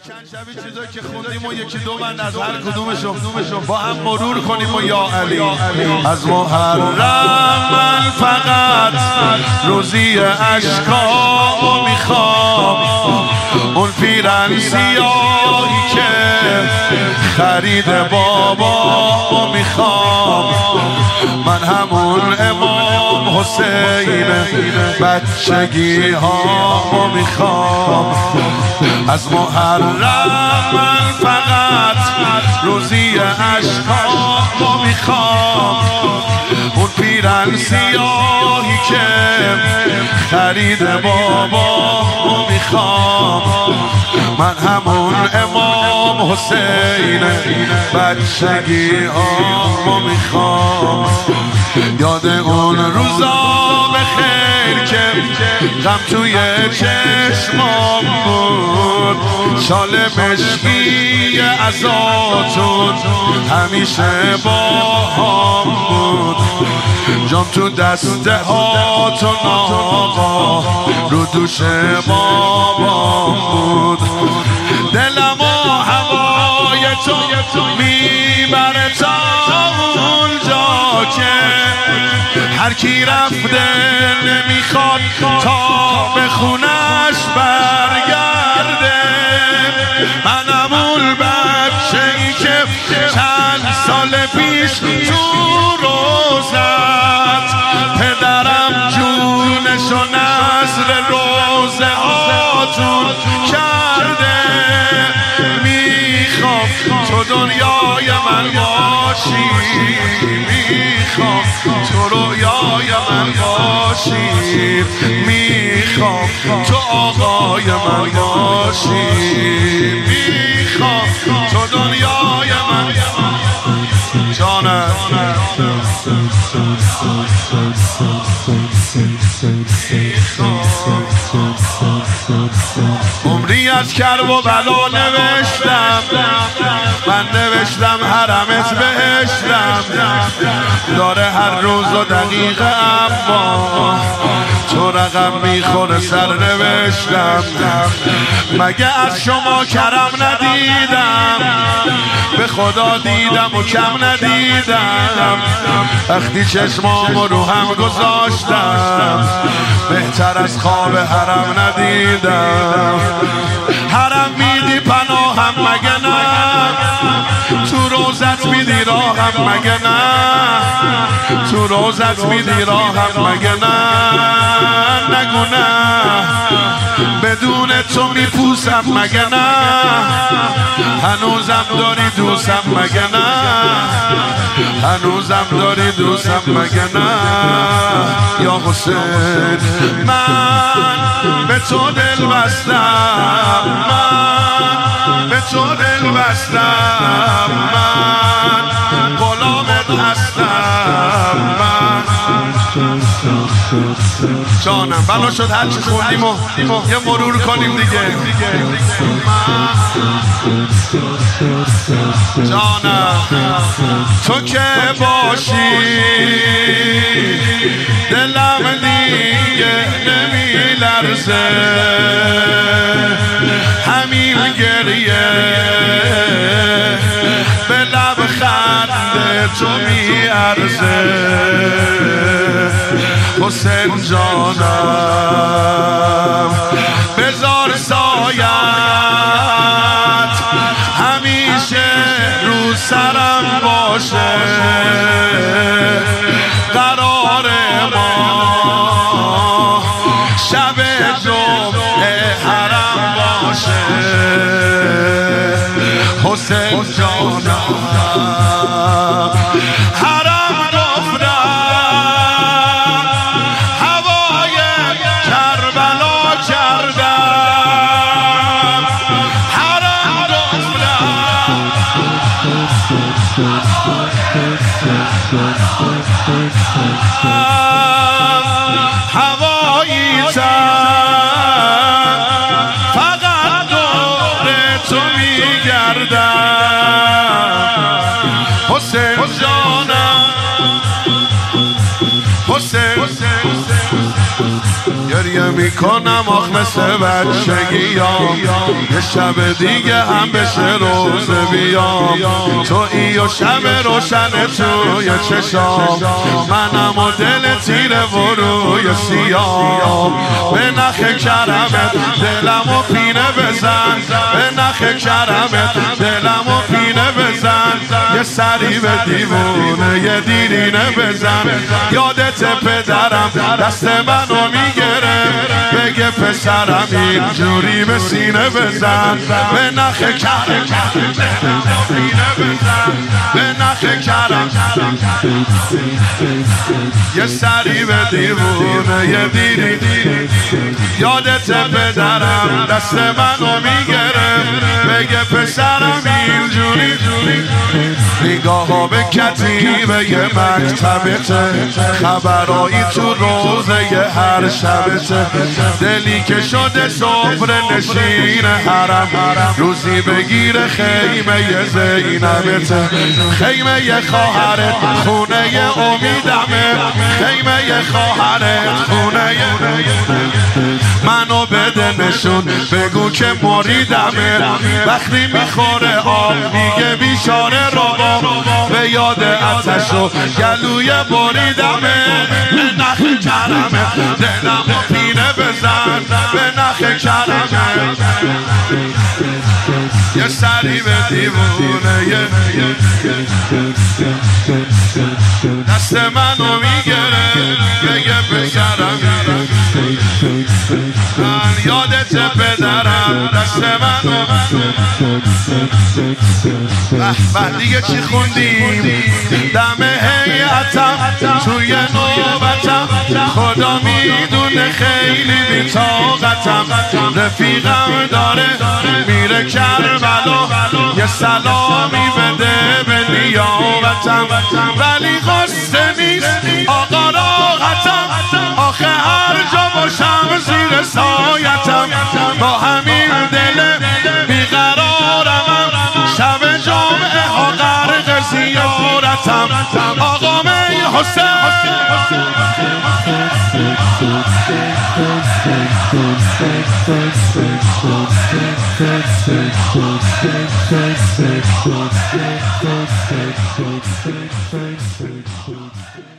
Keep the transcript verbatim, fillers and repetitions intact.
چند شبی چیزایی که خوندیم و یکی دو بند از هر کدومشون با هم مرور کنیم و یا علی. از محرم من فقط روزی اشکامو میخوام، اون پیرن سیاهی که خرید بابامو میخوام، من همون امام حسین بچگی هامو میخوام. از محرم من فقط روزی اشکامو میخوام، اون پیرن سیاهی که خرید بابامو میخوام، من همون امام حسین بچگی هامو میخوام. یاد اون روزا بخیر که غم توی چشمام بود، شال مشکی ازاتون همیشه با هم بود، جام تو دسته هاتون آقا رو دوش بابام بود. دلم و هوای تو میبره تا اونجا که هر کی رفته نمیخواد تا به خونش برگرده. منم اون بچه ای که چند سال پیش تو روزت پدرم جونشو نذر روزه هاتون کرده. میخوام تو دنیای من باشی، میخوام تو رویای من باشی، میخوام تو آقای من باشی، میخوام تو دنیای من جانم. عمری از کرب و بلا نوشتم، من نوشتم حرمت بهشتم، داره هر روز و دقیقه اما تو رقم میخوره سر نوشتم. مگه از شما کرم ندیدم، به خدا دیدم و کم ندیدم، وقتی چشمامو رو هم گذاشتم بهتر از خواب حرم ندیدم. حرم میدی پناهم مگه نه، تو روزت میدی راهم مگه نه، تو روزت میدی راهم مگه نه. نگو نه بدون تو میپوسم مگه نه، هنوزم داری دوستم مگه نه، هنوزم داری دوستم مگه نه. یا حسین من به تو دل بستم، من به تو دل بستم، من غلامت هستم. من جانم بلا شد هر چی خوندیم و یه مرور کنیم دیگه. جانم تو که باشی دلم دیگه نمی لرزه، همین گریه به لب خنده تو می ارزه. حسین جانم بذار سایت همیشه رو سرم باشه، قرار ما شب جمعه حرم باشه. حسین جانم حرم گفتم، هوای کربلا کردم، حرم گفتم، هوایی تن فقط دور تو میگردم. حسین جانم، حسین گریه میکنم آخ مثل بچگی یه شب دیگه هم بشه روز بیام تو ای و شب روشن توی چشام منم و دل تیره و روی سیاه به نخ کرمت دلم و پینه بزن به نخ کرمت دلم و پینه بزن یه سری به دیوونه یه دیرینه بزن یادت پدرم دست منو میگره بگه پسرم اینجوری به سینه بزن به نخ کرم به نخ کرم یه سری به دیوونه یه دیری یادت پدرم دست منو میگره بگه پسرم اینجوری نگاه ها به کتیبه یه مکتبته خبرایی تو روزه یه هر شبته دلی که شده سفره نشین حرم روزی بگیره خیمه یه زینبته خیمه یه خواهرت خونه یه امیدمه خیمه یه خواهرت خونه یه منو بده نشون بگو که مریدمه وقتی میخوره آب میگه بیچاره ربا به یاد آتش و گلوی بریدمه به نخ کرمه دلم و پینه بزن به نخ کرمه یه سری به دیوونه یه دست منو میگره بگه پسرم من یادت پدرم دست منو به دیگه چی خوندیم دم هیئتم توی نوبتم خدا میدونه خیلی بی‌طاقتم رفیقم داره میره کربلا یه سلامی بده به نیابتم ولی قصه نیست آقا راحتم آخه هر جا باشم زیر سایتم با همین دل بیقرارم شب جمعه ها غرق زیارتم آقا می حسین Thank you.